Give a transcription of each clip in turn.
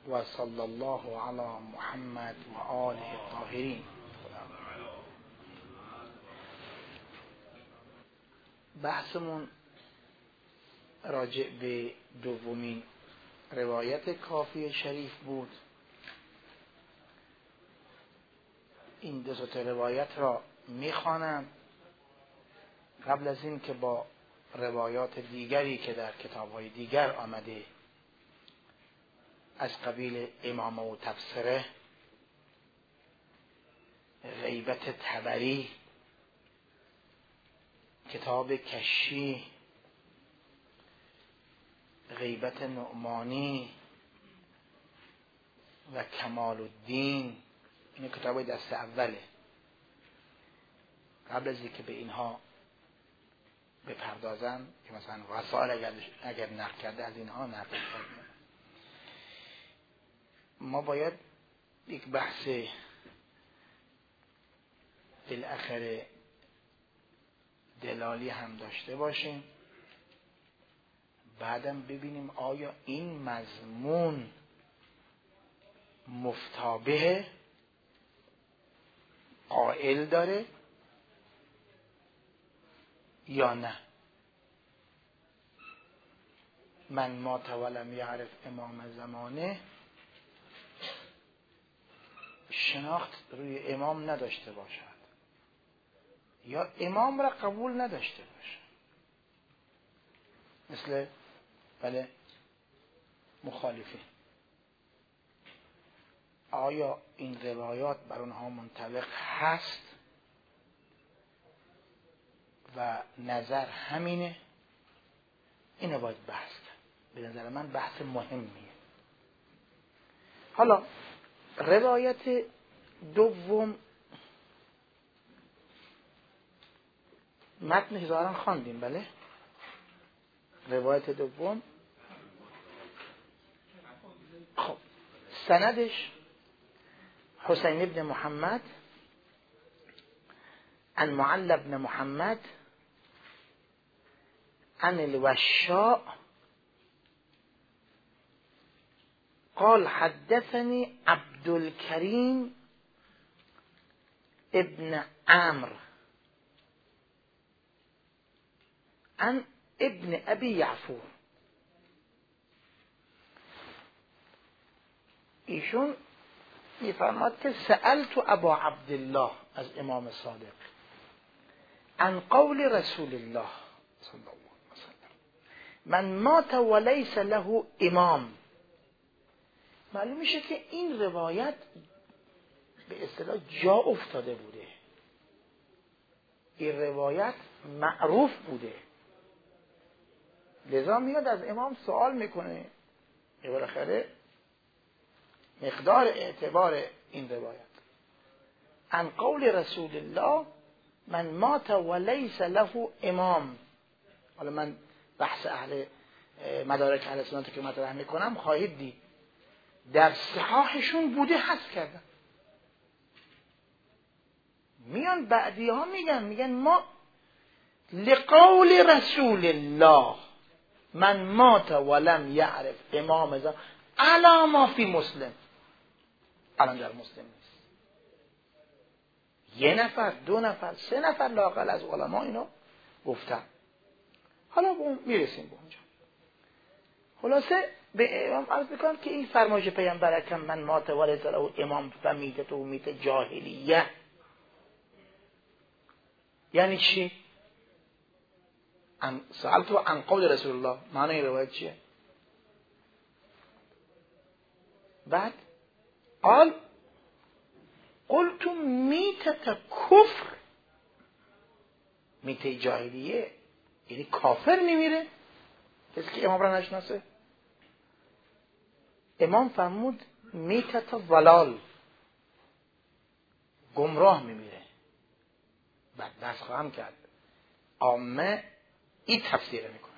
و صلی الله علی محمد و آله الطاهرین. بحثمون راجع به دومین روایت کافی شریف بود. این دو تا روایت را میخوانم قبل از این که با روایات دیگری که در کتاب‌های دیگر آمده از قبیل امامه و تفسیره، غیبت طبری، کتاب کشی، غیبت نعمانی و کمال الدین، این کتاب دست اوله. قبل از اینکه به اینها بپردازم که مثلا وسائل اگر نقل کرده از اینها نقل کرده، ما باید یک بحث بالاخره دلالی هم داشته باشیم، بعدم ببینیم آیا این مضمون مفتابه قائل داره یا نه. من مات ولم یعرف امام زمانه، شناخت روی امام نداشته باشد یا امام را قبول نداشته باشد، مثل بله مخالفین. آیا این روایات بر اونها منطبق هست و نظر همینه؟ اینو باید بحث کرد. به نظر من بحث مهمیه. حالا روایت دوم متنش ظاهرا خواندیم، بله. روایت دوم خب سندش حسین ابن محمد عن معل ابن محمد عن الوشاء قال حدثني عبد الكريم ابن عمرو عن ابن ابي يعفور. ایشون میفرماد که سألت ابا عبدالله از امام صادق عن قول رسول الله صلی الله علیه وسلم من مات وليس له امام. معلوم میشه که این روایت به اصطلاح جا افتاده بوده، این روایت معروف بوده، لذا میاد از امام سوال میکنه. بالاخره مقدار اعتبار این روایت عن قول رسول الله من مات وليس له امام. حالا من بحث اهل مدارک اهل سنت که مطرح میکنم خواهید دید در صحاحشون بوده، حذف کردن. میان بعدی ها میگن ما لقول رسول الله من مات ولم یعرف امام ذا علی ما فی مسلم. الان در مسلم نیست. یه نفر، دو نفر، سه نفر لااقل از علما اینو گفتن. حالا به اون میرسیم به اونجا. خلاصه به امام عرض میکنم که این فرمایش پیامبر اکرم من مات وليس له امام فمیتته میت جاهلیه یعنی چی؟ سألت عن قول رسول الله، معنی این روایت چیه؟ بعد قال قلت میتت کفر، میته جاهلیه یعنی کافر میمیره، کسی که امام را نشناسه. امام فرمود میتت ضلال، گمراه میمیره. بعد بحث خواهم کرد، عامه این تفسیر میکنن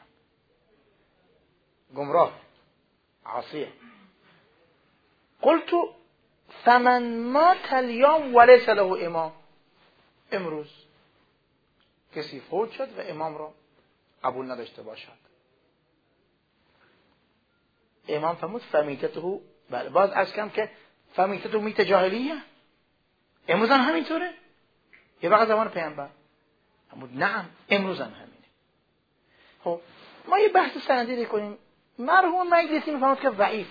گمراه عاصیه. قلت فمن مات اليوم وليس له امام، امروز کسی فوت شد و امام را قبول نداشته باشد. امام فرمود فمیتته بله باز از کم که فهمیده تو میت جاهلیه امروز هم همینطوره یه وقت زمان پیامبر اما نعم امروز هم همینه. خب ما یه بحث سندی کنیم. مرحوم مجلسی میفهمد که ضعیف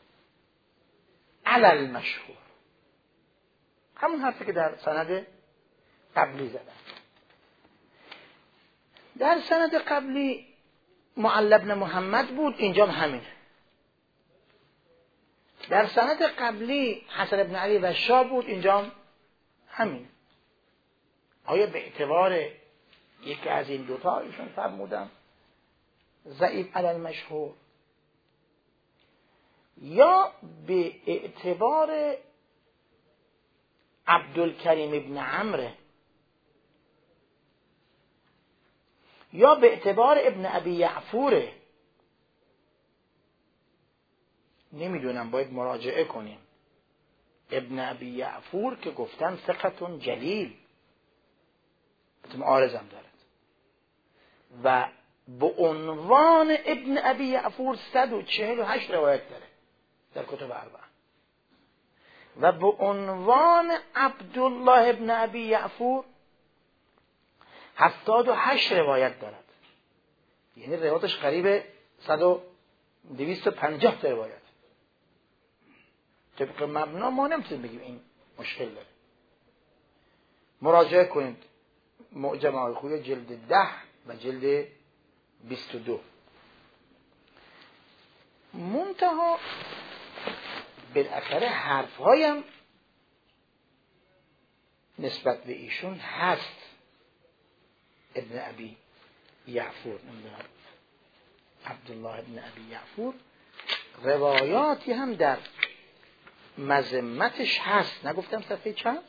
علل مشهور، همون حرفی که در سند قبلی زدن. در سند قبلی معل بن محمد بود، اینجا همینه. در سند قبلی حسن بن علی و شاه بود، اینجا همینه. آیا به اعتبار یکی از این دوتا ایشون فرمودن ضعیف علی المشهور یا به اعتبار عبدالکریم ابن عمرو یا به اعتبار ابن ابی یعفوره؟ نمیدونم، باید مراجعه کنیم. ابن ابی یعفور که گفتن ثقة جلیل، عارضم دارد و به عنوان ابن ابی یعفور 148 روایت داره در کتب اربعه و به عنوان عبدالله ابن ابی یعفور 78 روایت دارد. یعنی روایتش قریب 250 روایت. طبق مبنا ما نمیتونیم بگیم این مشکل داره. مراجعه کنید معجم آلخویه جلد 10 و جلد 22. منتها بالاخره حرفهایم نسبت به ایشون هست. ابن ابی یعفور، نمیدونم عبدالله ابن ابی یعفور روایاتی هم در مذمتش هست. نگفتم صفحه چند؟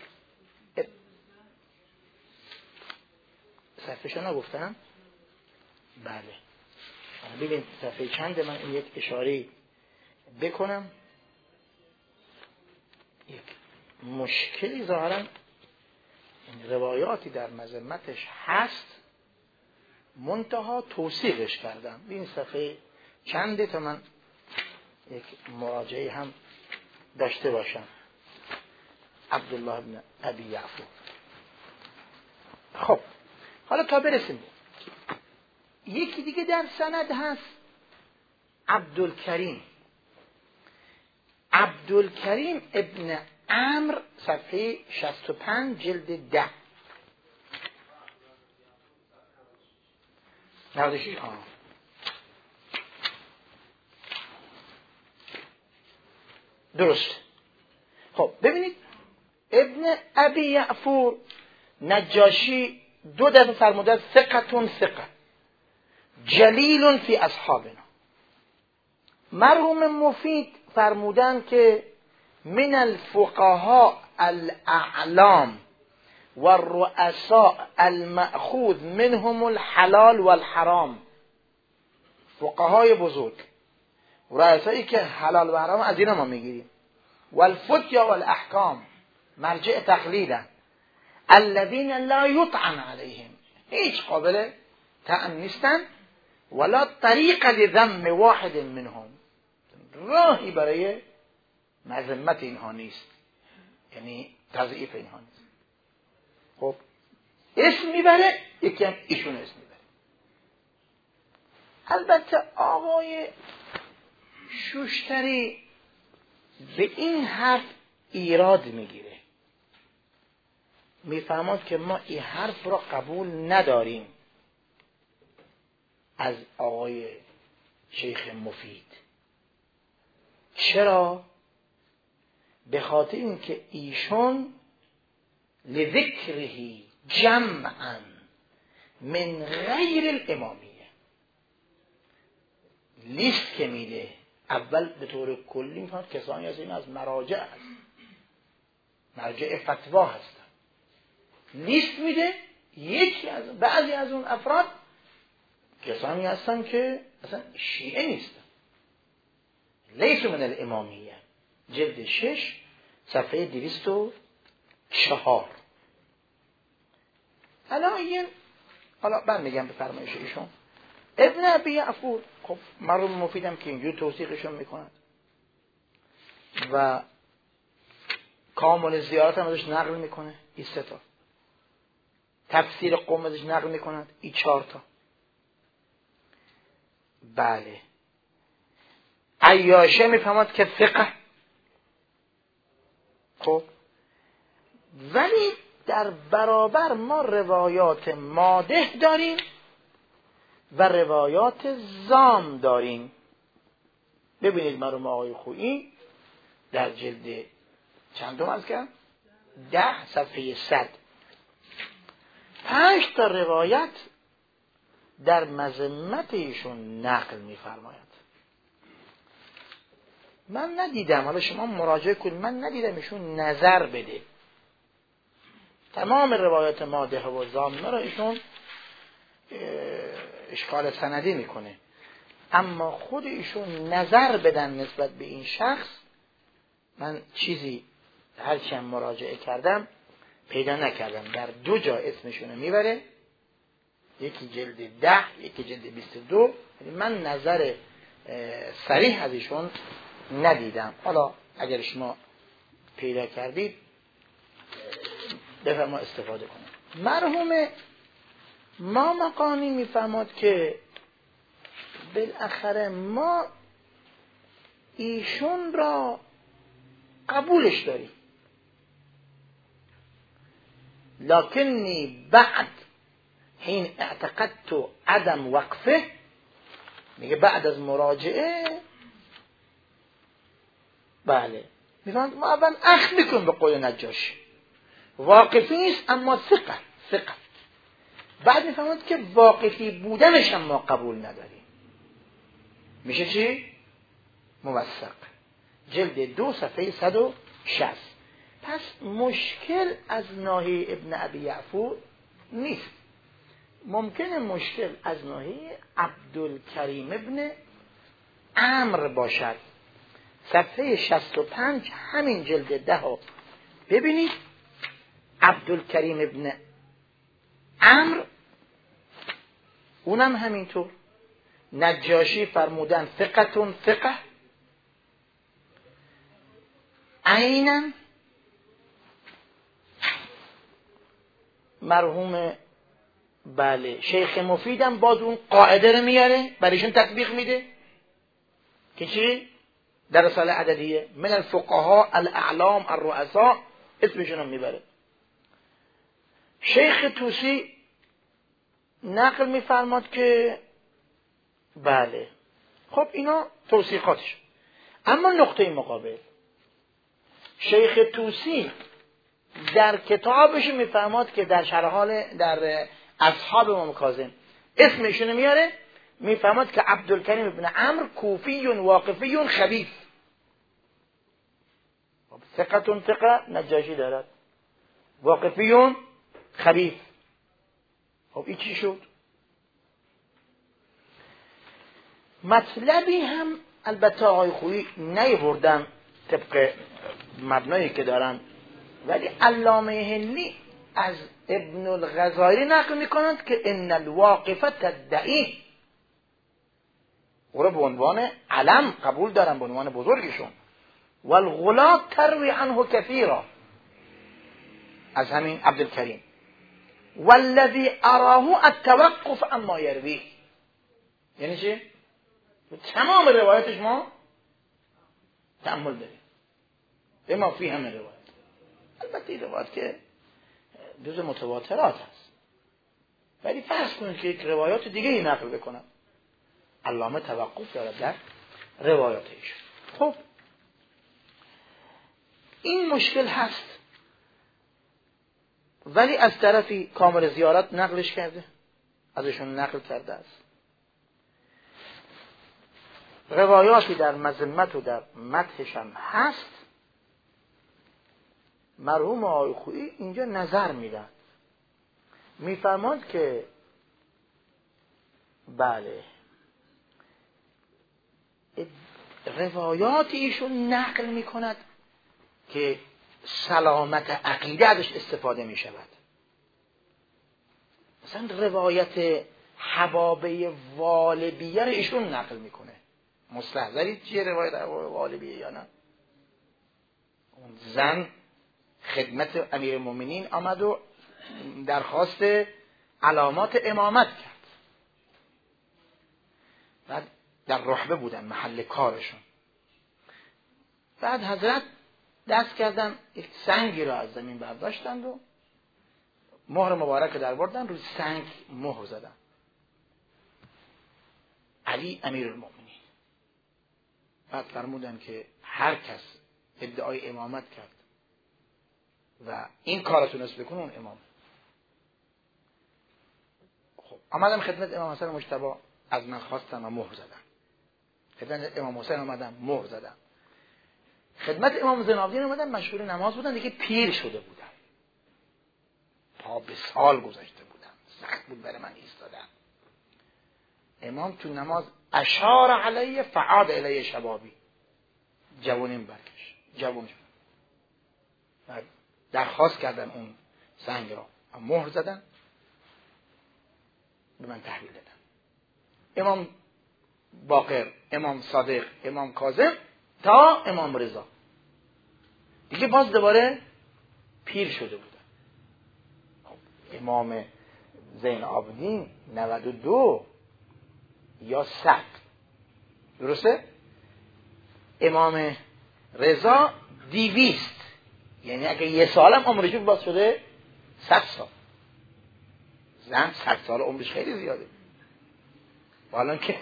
صفحهشو نگفتم؟ بله ببین صفحه چنده، من این یک اشاره بکنم. یک مشکلی ظاهرا این روایاتی در مذمتش هست، منتها توثیقش کردم. این صفحه چنده تا من یک مراجعه هم داشته باشم. عبدالله ابن ابی یعفور. خب حالا تا برسیم یکی دیگه در سند هست عبدالکریم ابن عمرو، صفحه 65 جلد 10 96. درست. خب ببینید ابن ابی یعفور نجاشی 2 دفعه فرموده ثقة جلیل فی اصحابنا. مرحوم مفید فرمودن که من الفقهاء الاعلام والرؤساء المأخوذ منهم الحلال والحرام. فقهای بزرگ، رؤسایی که حلال و حرام از اینا ما میگیریم. والفتیا والاحکام، مرجع تقلیدن. الذين لا يطعن عليهم، هیچ قابل طعن نیستن. ولا طریق لذم واحد منهم، راهی برای مذمت اینها نیست، یعنی تضعیف اینها نیست. خب اسم میبره، یکی هم ایشون اسم میبره. البته آقای شوشتری به این حرف ایراد میگیره، میفهمد که ما این حرف را قبول نداریم از آقای شیخ مفید. چرا؟ به خاطر اینکه ایشون لذکره جمعا من غیر الامامیه لیست که میده. اول به طور کلی میفهمد کسانی از این از مراجع هست، مرجع فتوا هستن. لیست میده، یکی از بعضی از اون افراد کسانی هستن که اصلا شیعه نیستن، لیسو من الامامیه، جلد 6 صفحه 204. حالا من میگم به فرمایش ایشون. ابن ابی یعفور، خب مرحوم مفیدم که اینجور توثیقشون میکنند. و کامل زیارت هم ازش نقل میکنه، این 3 تا. تفسیر قم ازش نقل میکنند، این 4 تا. بله. عیاشه میفهمد که فقه. خب ولی در برابر ما روایات مادح داریم و روایات زام داریم. ببینید مرحوم آقای خویی در جلد چندم از کردم 10 صفحه 100 5 تا روایت در مذمت ایشون نقل می‌فرماید. من ندیدم، حالا شما مراجعه کنید، من ندیدم ایشون نظر بده. تمام روایات مادح و ضامنه را ایشون اشکال سندی میکنه، اما خود ایشون نظر بدن نسبت به این شخص من چیزی هرچند مراجعه کردم پیدا نکردم. در 2 جا اسمشون میبره، یکی جلد 10 یکی جلد 22. من نظر صریح از ایشون ندیدم. حالا اگر شما پیدا کردید بفرما استفاده کنید. مرحوم ما مقانی میفهمد که بالاخره ما ایشون را قبولش داریم، لکنی بعد حین اعتقدت عدم وقفه، میگه بعد از مراجعه بله میفهمد ما اول اخذ میکنیم به قول نجاشی، واقفی نیست اما ثقه. بعد میفهمد که واقفی بودنش هم ما قبول نداریم. میشه چی؟ موثق. جلد 2 صفحه 160. پس مشکل از ناحیه ابن ابی یعفور نیست، ممکنه مشکل از ناحیه عبدالکریم ابن عمرو باشد. صفحه 65 همین جلد 10 ببینید. عبدالکریم ابن عمرو اونم همینطور نجاشی فرمودن ثقه عیناً. مرحوم بله شیخ مفیدم باز اون قاعده رو میاره برایشون تطبیق میده که چی؟ در رساله عددیه من الفقهاء الاعلام الرؤساء اسمشون هم میبره. شیخ طوسی نقل میفرماد که بله خب اینا توصیقاتش. اما نقطه مقابل شیخ طوسی در کتابش میفرماد که در در اصحاب امام کاظم اسمشون میاره، میفرماد که عبدالکریم ابن عمرو کوفی واقفی خبیث. ثقه نجاشی دارد، واقفی خبیث. خب این چی شد؟ مطلبی هم البته آقای خویی نیاوردن طبق مبنایی که دارن، ولی علامه هندی از ابن الغزالی نقل میکنند که ان الواقفه تدعی، او را به عنوان علم قبول دارن، به عنوان بزرگشون. والغلاة تروی عنه کثیرا، از همین عبدالکریم. والذی اراه التوقف اما یروی، یعنی چی؟ تمام روایتش ما تأمل داریم، به ما فی همه روایت. البته این روایت که جز متواترات هست، ولی فرض کنید که یک روایات دیگه ای نقل بکنم، علامه توقف دارد در روایاتش. خب این مشکل هست، ولی از طرفی کامل زیارت نقلش کرده، ازشون نقل کرده است. روایاتی در مذمت و در مدحش هم هست. مرحوم آقای خویی اینجا نظر میدن، میفرماند که بله روایات ایشون نقل میکند که سلامت عقیده ازش استفاده میشود. مثلا روایت حبابه والبیه رو ایشون نقل میکنه. مستحضرید چیه روایت حبابه والبیه یا نه؟ زن خدمت امیرالمومنین آمد و درخواست علامات امامت کرد. بعد در رحبه بودن، محل کارشون. بعد حضرت دست کردن یک سنگی را از زمین برداشتند و مهر مبارک در بردن، روی سنگ مهر زدن. علی امیرالمومنین. بعد فرمودن که هر کس ادعای امامت کرد و این کار تونست بکنه اون امام. خب آمدم خدمت امام حسن مجتبی، از من خواستن و مهر زدن. خدمت امام حسین آمدم مهر زدن. خدمت امام زین العابدین آمدن، مشغول نماز بودن، دیگه پیر شده بودن، پا به سال گذاشته بودن، سخت بود برای من ایستادن. امام تو نماز اشار علیه فعاد الیه شبابی، جوانیم برکش، جوان شد. بعد درخواست کردن اون سنگ را، مهر زدن، به من تحویل دادن. امام باقر، امام صادق، امام کاظم تا امام رضا دیگه باز دوباره پیر شده بودن. امام زین العابدین 92 یا 100، درسته؟ امام رضا 200، یعنی اگه یه سالم عمرشون باز شده 100 سال. زن 100 سال عمرش خیلی زیاده. و حالا که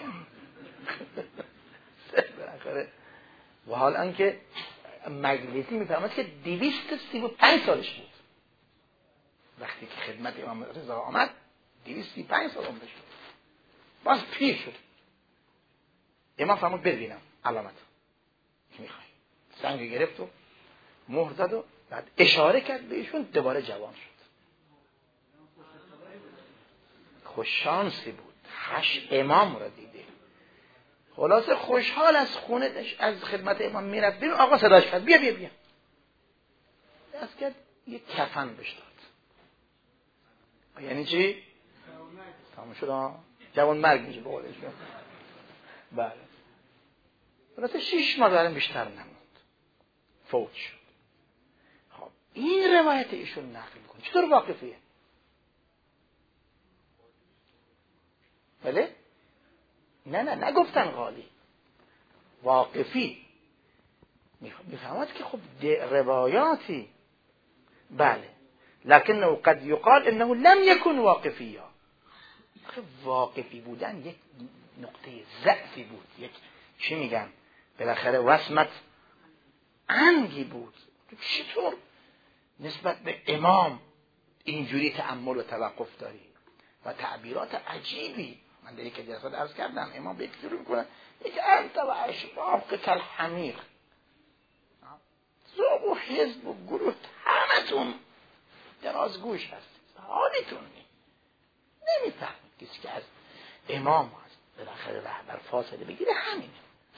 و حالا که مجلسی میفهمد که 235 سالش بود وقتی که خدمت امام رضا آمد. 235 سال عمرش بود، باز پیر شد. امام فرمود ببینم علامت که میخوای. سنگ گرفت و مهر زد و بعد اشاره کرد بهشون، دوباره جوان شد. خوششانسی بود، 8 امام را دیده. خلاصه خوشحال از خونه از خدمت امام میرفت بیرون، آقا صداش کرد بیا بیا بیا. دست کرد یک کفن بهش داد. یعنی چی؟ تمام شد، جوان مرگ میشه به قولش. بله. خلاصه 6 ماه دارم بیشتر نموند، فوت شد. خب این روایت ایشون نقل میکنه، چطور واقفیه؟ بله؟ نه نگفتن قالی، واقفی. میفهمد که خب روایاتی، بله، لکنه قد یقال انه لم یکن واقفیا. واقفی بودن یک نقطه ضعفی بود، یک چی میگن بالاخره وسمت انگی بود. چطور نسبت به امام اینجوری تأمل و توقف داری و تعبیرات عجیبی؟ من در یک جلسات عرض کردم امام به شروع میکنه یک انت و اشباق کل حمیر، زوب و حزب و گروه همتون درازگوش هست، حالیتون نمیفهمید. کسی که از امام هست بالاخره رهبر فاصله بگیره همینه.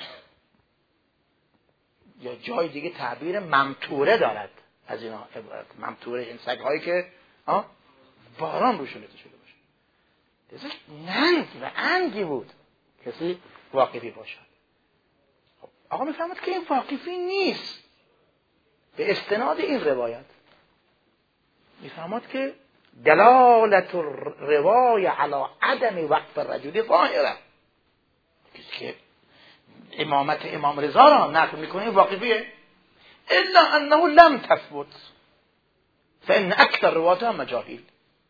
یا جای دیگه تعبیر ممتوره دارد از اینا عبارت. ممتوره این سگ هایی که باران روشون ریخته شده باشه. دزش ننگ و انگی بود کسی واقفی باشد. خب آقا میفهمد که این واقفی نیست. به استناد این روایت میفهمد که دلالت الروای علی عدم وقف الرجل ظاهره. کسی که امامت امام رضا را نقل میکنه واقفیه، الا انه لم تثبت فان اکثر رواتها مجاهیل،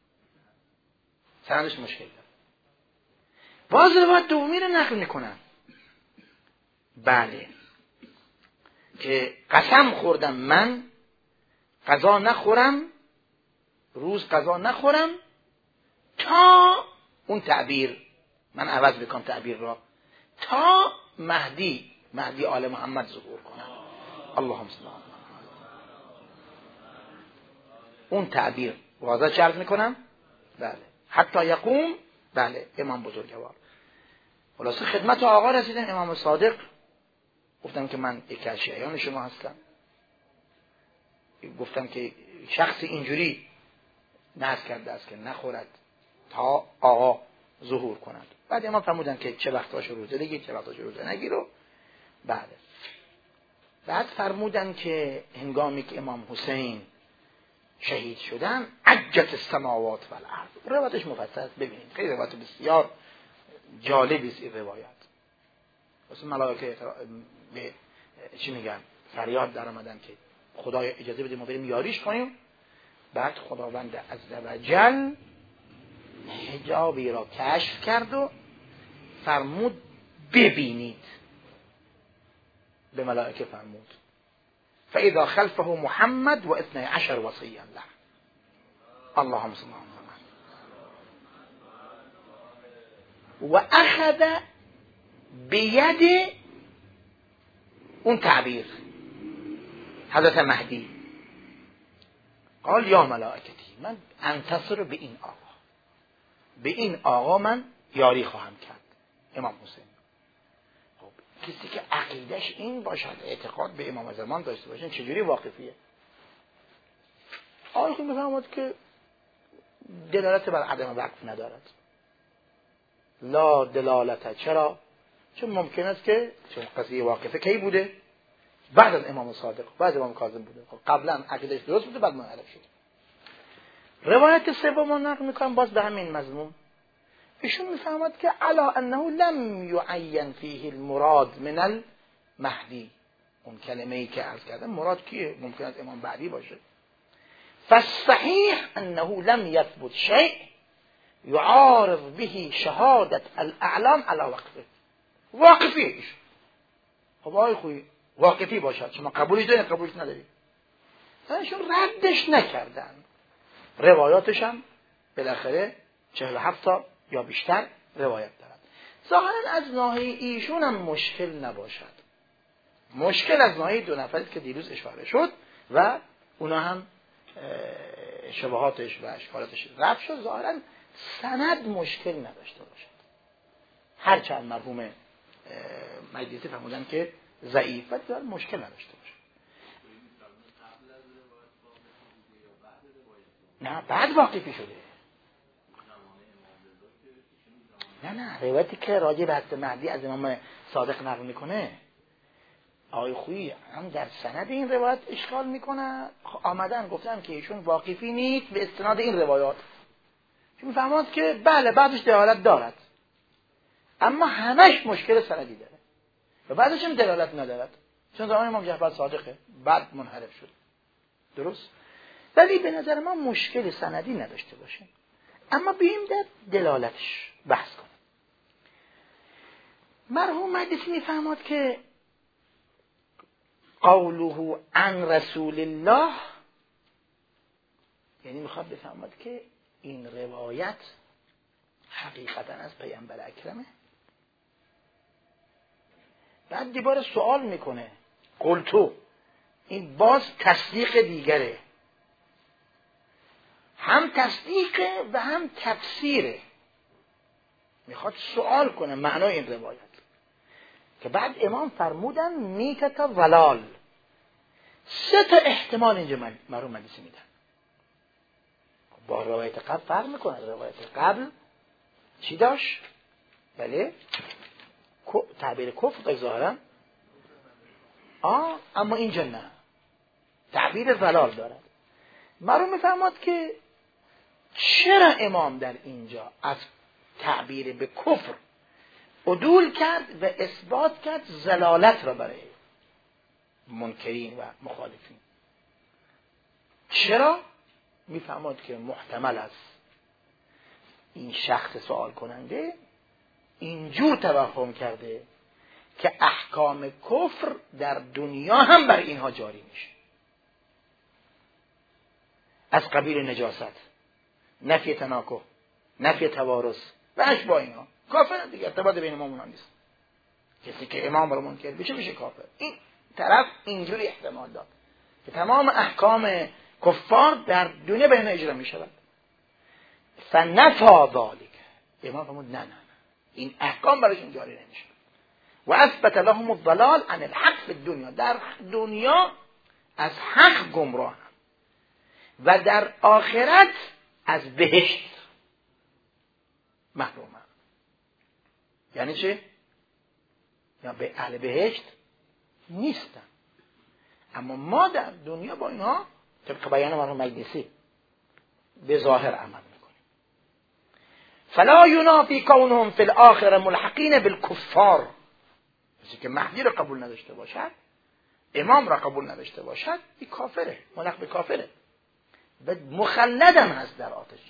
سندش مشکل داره. باز روایت دومی رو نقل میکنن، بله، که قسم خوردم من غذا نخورم، روز غذا نخورم تا اون تعبیر، من عوض بکنم تعبیر را، تا مهدی آل محمد ظهور کنه. اللهم صل علی محمد. اون تعبیر واضح چرد میکنم، بله، حتی یقوم، بله، امام بزرگوار. خلاصه خدمت آقا رسیدن امام صادق، گفتم که من یک از شیعیان شما هستم، گفتم که شخص اینجوری نذر کرده است که نخورد تا آقا ظهور کند. بعد امام فرمودن که چه وقتاش روزه بگیر چه وقتاش روزه نگیر. و بله بعد فرمودن که هنگامی که امام حسین شهید شدن عجت السماوات و الارض. روایتش مفصل است، ببینید خیلی روایت بسیار جالبی است این روایت. واسه ملائکه به چی میگن فریاد در آمدن که خدای اجازه بده ما بریم یاریش کنیم. بعد خداوند عزوجل حجابی را کشف کرد و فرمود ببینید، به ملائکه فرمود فاذا خلفه محمد و 12 وصیا له اللهم صل علی محمد و اخذ بید اون تعبیر حضرت مهدی قال یا ملائکتی من انتصر به این آقا، به این آقا من یاری خواهم کرد. امام حسین خب کسی که عقیدش این باشد، اعتقاد به امام زمان داشته باشه، چجوری واقفیه؟ آقای خود میفهمد که دلالت بر عدم وقف ندارد. لا دلالت. چرا؟ چون ممکن است که چون قضیه واقفه کی بوده؟ بعد از امام صادق، بعد از امام کاظم بوده. خب قبلا عقیدش درست بوده، بعد منحرف شده. روایت سوم نقل میکنم باز به همین مضمون. ایشون میفهمد که علا انه لم یعین فیه المراد من المهدی، اون کلمه ای که عرض کردم مراد کیه؟ ممکن است امام بعدی باشه. فالصحیح انه لم یثبت شیء یعارض به شهادت الاعلام علی وقفه. واقفی ایشون. خب آقای خویی واقفی باشد، شما قبولش دارید قبولش ندارید؟ ایشون ردش نکردن. روایاتش هم بالاخره 47 تا یا بیشتر روایت دارد. ظاهرا از ناحیه ایشون هم مشکل نباشد. مشکل از ناحیه دو نفری که دیروز اشاره شد و اونا هم شبهاتش و اشکالاتش رفع شد. ظاهرا سند مشکل نداشته باشد، هرچند مرحوم مجلسی فرمودن که ضعیف و مشکل نداشته باشه. نه بعد واقفی شده. نه روایتی که راجع به حضرت مهدی از امام صادق نقل میکنه آقای خویی هم در سند این روایت اشکال میکنه. آمدن گفتن که ایشون واقفی نیست به استناد این روایات، چون فهمید که بله بعدش دلالت دارد اما همش مشکل سندی داره و بعدش هم دلالت ندارد، چون زمان امام جعفر صادقه بعد منحرف شد. درست؟ ولی به نظر ما مشکل سندی نداشته باشه، اما بیاییم در دلالتش بحث کنیم. مرحوم مجلسی میفهمد که قوله عن رسول الله یعنی میخواد بفهمد که این روایت حقیقتا از پیامبر اکرمه. بعد دوباره سوال میکنه قلتو، این باز تصدیق دیگره، هم تصدیقه و هم تفسیره. میخواد سوال کنه معنای این روایت که بعد امام فرمودن میتت ولال. 3 تا احتمال اینجا مرحوم مجلسی میدن. با روایت قبل فرق میکنه. روایت قبل چی داشت؟ بله تعبیر کفر داشت ظاهرا، اما اینجا نه، تعبیر ولال دارد. مرحوم میفهمد که چرا امام در اینجا از تعبیر به کفر عدول کرد و اثبات کرد ضلالت را برای منکرین و مخالفین. چرا؟ میفهمد که محتمل است این شخص سوال کننده اینجور توهم کرده که احکام کفر در دنیا هم بر اینها جاری میشه، از قبیل نجاست، نفی تناکح، نفی توارث و اشباه اینا. کافر دیگه، ارتباط بین ما اونا نیست. کسی که امام رو منکر بشه میشه کافر. این طرف اینجوری احتمال داد که تمام احکام کفار در دنیا به اینا اجرا میشود. فنفا ذلک، امام فرمود نه این احکام برایشون جاری نمیشه. و اثبت لهم الضلال عن الحق فی الدنیا، در دنیا از حق گمراه و در آخرت از بهشت محروم. یعنی چه؟ یا به اهل بهشت نیستن، اما ما در دنیا با اینها طبق بیان مرحوم مجلسی به ظاهر عمل میکنیم. فلا ینافی کونهم فی الاخره ملحقین بالکفار، کسی که مهدی را قبول نداشته باشد، امام را قبول نداشته باشد، این کافره، ملحق به کافره، مخلدم هست در آتش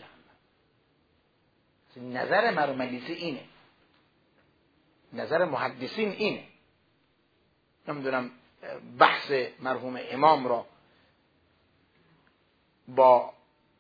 جهنم. نظر مرحوم مجلسی اینه، نظر محدثین اینه. نمیدونم بحث مرحوم امام را با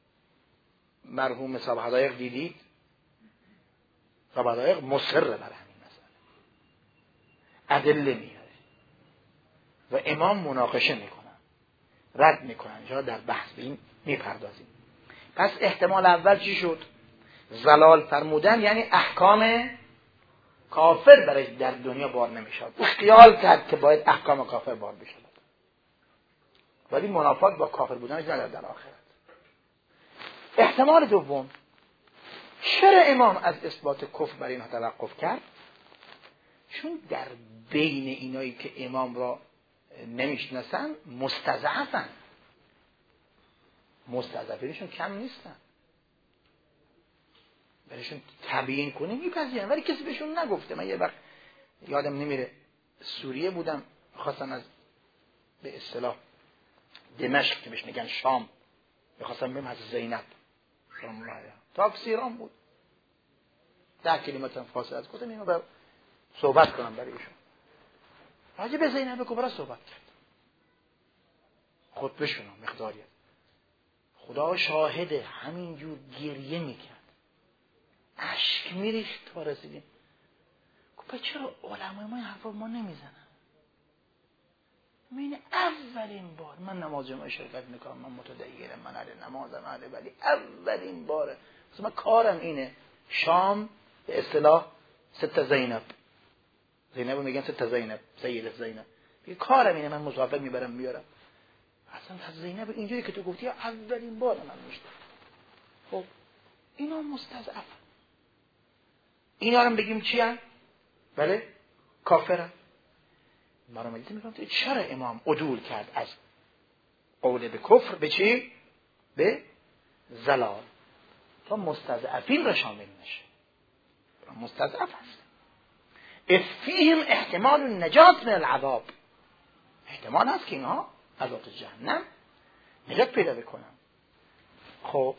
مرحوم صاحب حدایق دیدید؟ صاحب حدایق مصر بر همین مسئله، ادله میاره و امام مناقشه میکنن، رد میکنن، انشاءالله در بحث به این میپردازیم. پس احتمال اول چی شد؟ زلال فرمودن یعنی احکام کافر برای در دنیا بار نمیشد. او خیال کرد که باید احکام کافر بار بشد، ولی منافات با کافر بودنش نداره در آخرت. احتمال دوم، چرا امام از اثبات کفر برای اینها توقف کرد؟ چون در بین اینایی که امام را نمیشناسن مستضعفن، مستضعفینشون کم نیستن، برایشون تبیین کنیم میپذیرن، ولی کسی بهشون نگفته. من یه وقت یادم نمیره سوریه بودم، خواستم از به اصطلاح دمشق که بهش میگن شام، میخواستم برم از زینب تاکسی رام بود 10 کیلومتر فاصله از گفتم اینو بر صحبت کنم برای ایشون. راجع به زینب کبرا صحبت کرد، خطبه‌شون مقداری خدا شاهده همینجور گریه میکرد، اشک میریخت تا رسیدیم. گفت چرا علمای ما این حرفا ما نمیزنن؟ من اولین بار من نماز جمعه شرکت میکنم، من متدینم، من اهل نمازم، ولی اولین باره من کارم اینه شام به اصطلاح 6 زینب میگن 6 زینب سید زینب، میگه کارم اینه، من مسافر میبرم میارم. اصلا از زینب اینجوری که تو گفتی اولین بار من میشتم. خب اینا مستضعف، اینا رو بگیم چی هست؟ بله کافرن. مرحوم مجلسی میگم چرا امام عدول کرد از قول به کفر به چی؟ به زلال، تا مستضعفین را شامل نشه. مستضعف هست. فیهم احتمال النجات من العذاب، احتمال هست که اینها از آتش جهنم نجات پیدا بکنن. خب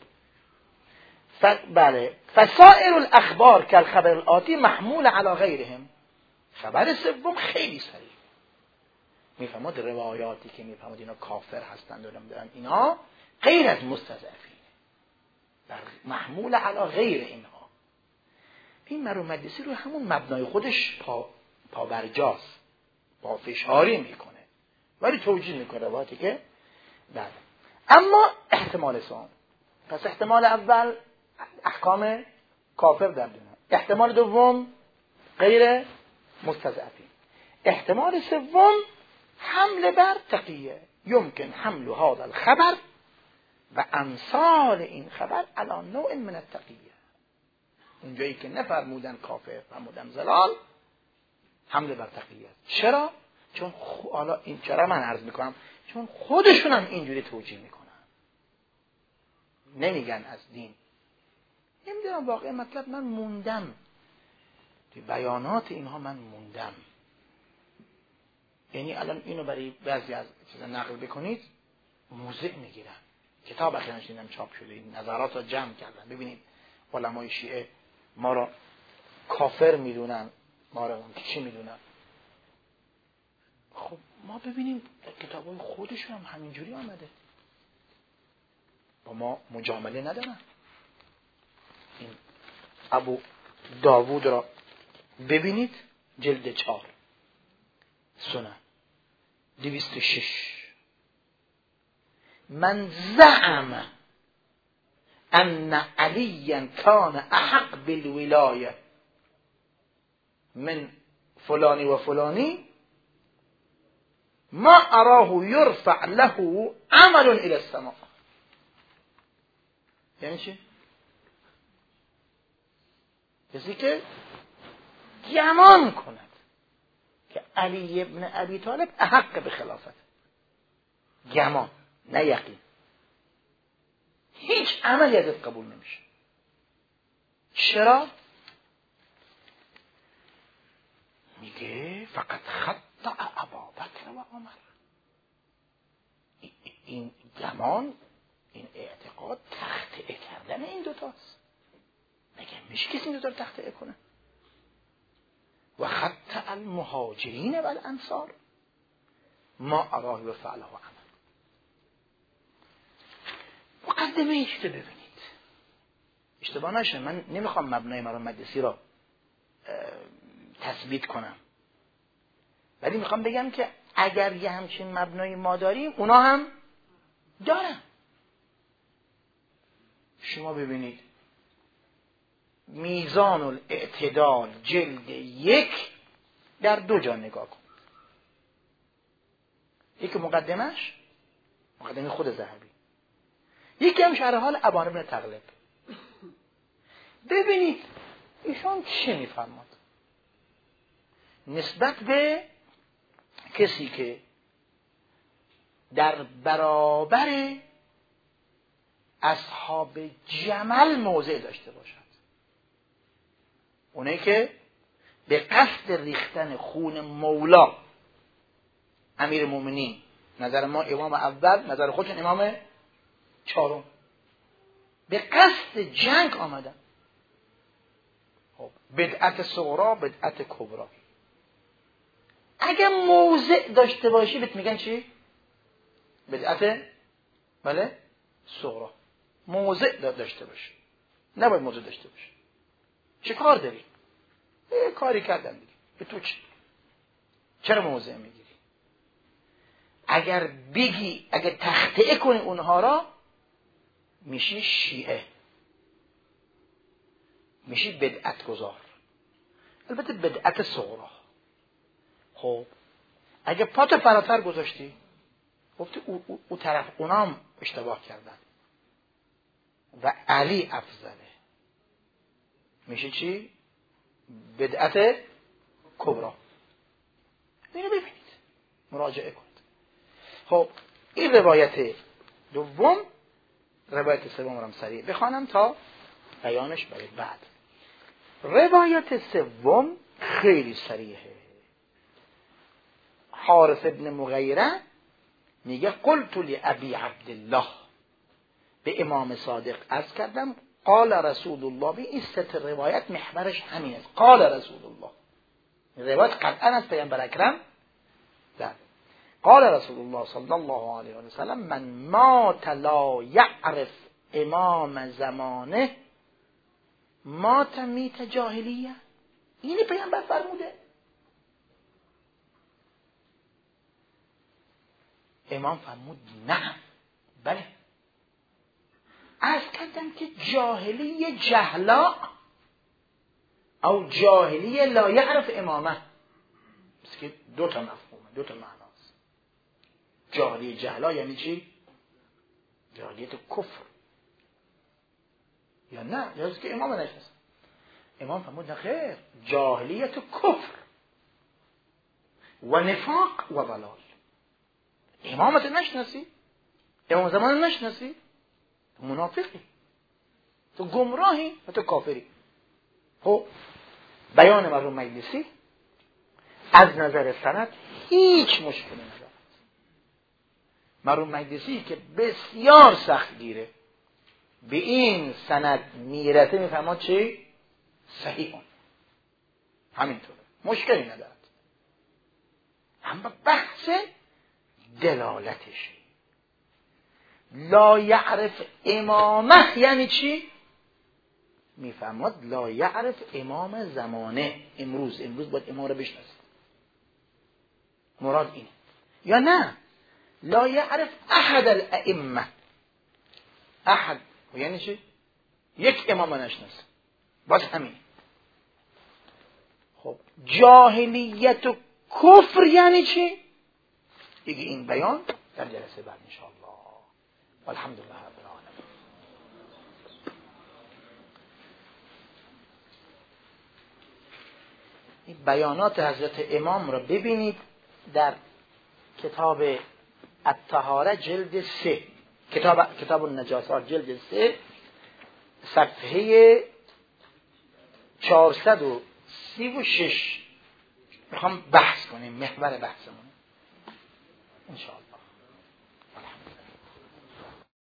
بله، فسائر الاخبار که الخبر الآتی محمول علی غیرهم. خبر سوم خیلی سریع میفهمد روایاتی که میفهمد اینا کافر هستند و نمیدونن اینا غیر از مستضعفین، در محمول علی غیر اینها. این مرحوم مجلسی رو همون مبنای خودش پا برجاست، با فشاری میکنه ولی توجیه میکنه روایاتی که بله. اما احتمال سوم، پس احتمال اول احکام کافر در دنیا، احتمال دوم غیر مستضعفین، احتمال سوم حمل بر تقیه، یمکن حمل هذا الخبر و امثال این خبر علی نوع من التقیه. اونجایی که نفرمودن کافر فرمودن زلال، حمل بر تقیه. چرا؟ چون حالا این چرا من عرض میکنم، چون خودشون هم اینجوری توجیه میکنن، نمیگن از دین. نمیدونم واقعا مطلب من موندم توی بیانات اینها، من موندم. یعنی الان اینو برای بعضی از چیزا نقل بکنید موضع میگیرن. کتاب اخیراً دیدم چاپ شده، این نظرات رو جمع کردن. ببینید علمای شیعه ما را کافر میدونن، ما را چی میدونن. خب ما ببینیم کتابای خودشون هم همینجوری آمده، با ما مجامله ندارن. این ابو داوود را ببینید جلد 4 سنن 206، من زعم ان علی کان احق بالولایه من فلانی و فلانی ما اراه یرفع له عمل الى السماء. یعنی چی؟ کسی که گمان کند که علی ابن ابی طالب احق به خلافت، گمان، نه یقین. هیچ عملی ازت قبول نمیشه. چرا؟ میگه فقط خطأ ابابکر و عمر. این گمان، این اعتقاد تخطئه کردن این دوتاست. نگه میشه کسی این دوتا رو تخطئه کنه؟ و خطأ المهاجرین و الانصار ما اراه و فعله و عمل. مقدمه ایش رو ببینید، اشتباه نشه، من نمیخوام مبنای مرحوم مجلسی را تثبیت کنم، ولی میخوام بگم که اگر یه همچین مبنای ما داریم اونا هم دارن. شما ببینید میزان الاعتدال جلد 1 در 2 جا نگاه کن. یکی مقدمش، مقدمه خود ذهبی، یکی هم شرح حال ابان بن تغلب. ببینید ایشان چه میفرماد نسبت به کسی که در برابر اصحاب جمل موضع داشته باشد، اونایی که به قصد ریختن خون مولا امیر مومنین، نظر ما امام اول، نظر خودشون امام چهارم، به قصد جنگ آمدن. بدعت صغرا، بدعت کبرا. اگه موضع داشته باشی بهت میگن چی؟ بدعت بله صغرا. موضع داشته باشی، نباید موضع داشته باشی. چه کار داری؟ کاری کردن دیگه، به تو چی؟ چرا موضع میگیری؟ اگر بگی، اگر تخطئه کنی اونها را، میشی شیعه، میشی بدعت گذار. البته بدعت صغرا. خب اگه پات فراتر گذاشتی، گفتی او طرف اونام اشتباه کردن و علی افضله، میشه چی؟ بدعت کبرا. اینو ببینید، مراجعه کنید. خب این روایت دوم. روایت سوم رو هم سریع بخوانم تا بیانش برای بعد. روایت سوم خیلی صریحه. حارث ابن مغیره میگه قلت لابی عبدالله، به امام صادق عرض کردم قال رسول الله. به این ست روایت محورش همین است، قال رسول الله. روایت قطعا از پیامبر اکرم در قال رسول الله صلی الله علیه و سلم من مات لا یعرف امام زمانه مات میت جاهلیه. اینی پیامبر فرموده. امام فرمود نه، بله. عرض کردم که جاهلی جهلا او جاهلی لا یعرف امامه، بس که دو تا مفهومه، دو تا معناست. جاهلی جهلا یعنی چی؟ جاهلیت کفر، یا نه یا که امام نشناسه. امام فرمود نه خیر، جاهلیت کفر و نفاق و ضلال. امامت نشناسی، امام زمان نشناسی، تو منافقی، تو گمراهی و تو کافری. خب بیان مرحوم مجلسی از نظر سند هیچ مشکلی ندارد. مرحوم مجلسی که بسیار سخت گیره به این سند میرسه، میفهمد چی؟ صحیح اون همینطوره، مشکلی ندارد. اما بحث دلالتش لا یعرف امامه یعنی چی؟ میفهمد لا یعرف امام زمانه، امروز باید امام رو بشناسید، مراد اینه. یا نه لا یعرف احد الائمه. احد یعنی چی؟ یک امام نشناسه، باز همین. خب جاهلیت و کفر یعنی چی؟ دیگه این بیان در جلسه بعد انشاءالله. الحمدلله رب العالمین. این بیانات حضرت امام را ببینید در کتاب الطهاره جلد 3 کتاب النجاسات جلد 3 صفحه 436 میخوام بحث کنیم، محور بحثمون ان شاء الله.